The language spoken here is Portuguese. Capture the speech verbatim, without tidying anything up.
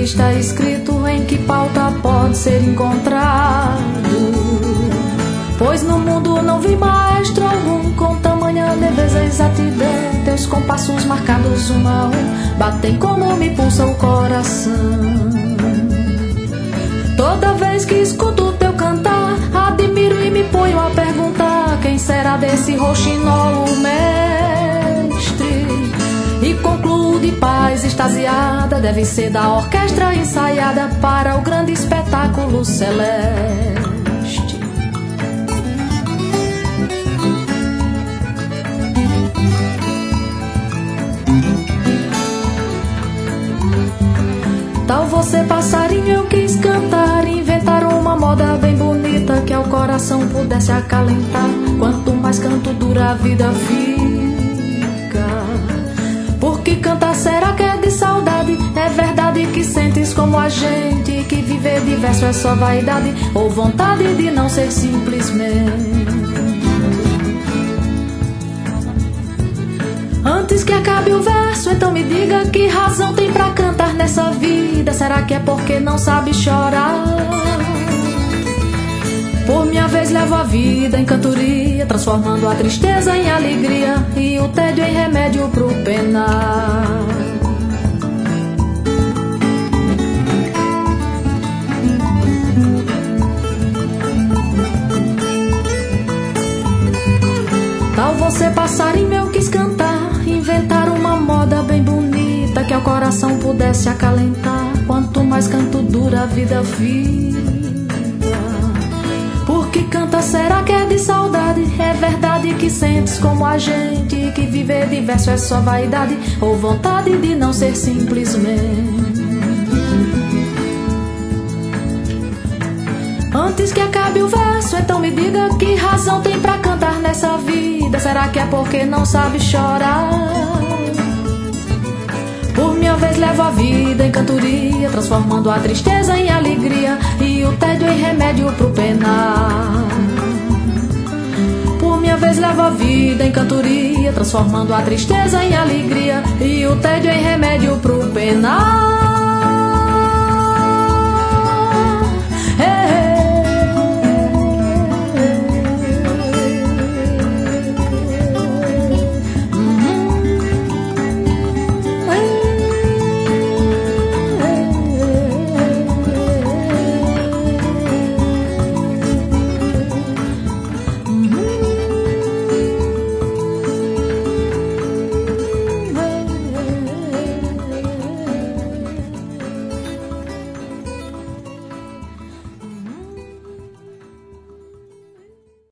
está escrito, em que pauta pode ser encontrado? Pois no mundo não vi maestro algum com tamanha leveza e exatidão. Teus compassos marcados um a um batem como me pulsa o coração. Toda vez que escuto teu cantar, admiro e me ponho a perguntar: quem será desse roxinol o mestre? E concluo de paz extasiada, deve ser da orquestra ensaiada para o grande espetáculo celeste. Tal você passarinho eu quis cantar, inventar uma moda bem bonita que ao coração pudesse acalentar. Quanto mais canto dura a vida fica. Porque cantar será que é de saudade? É verdade que sentes como a gente, que viver de verso é só vaidade ou vontade de não ser simplesmente? Antes que acabe o verso, então me diga que razão tem pra cantar nessa vida. Será que é porque não sabe chorar? Por minha vez levo a vida em cantoria, transformando a tristeza em alegria e o tédio em remédio pro penar. Tal você passarinho eu quis cantar, inventar uma moda bem bonita que ao coração pudesse acalentar. Quanto mais canto dura a vida fica. Porque canta será que é de saudade? É verdade que sentes como a gente, que viver de verso é só vaidade ou vontade de não ser simplesmente? Antes que acabe o verso, então me diga que razão tem pra cantar nessa vida. Será que é porque não sabe chorar? Por minha vez levo a vida em cantoria, transformando a tristeza em alegria e o tédio em remédio pro penar. Por minha vez levo a vida em cantoria, transformando a tristeza em alegria e o tédio em remédio pro penar.